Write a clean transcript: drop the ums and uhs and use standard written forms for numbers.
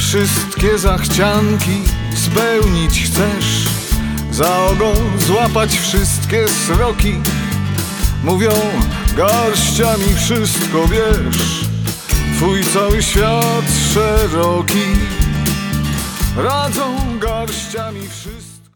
Wszystkie zachcianki spełnić chcesz, za ogon złapać wszystkie sroki. Mówią, garściami wszystko wiesz, twój cały świat szeroki. Radzą garściami wszystko.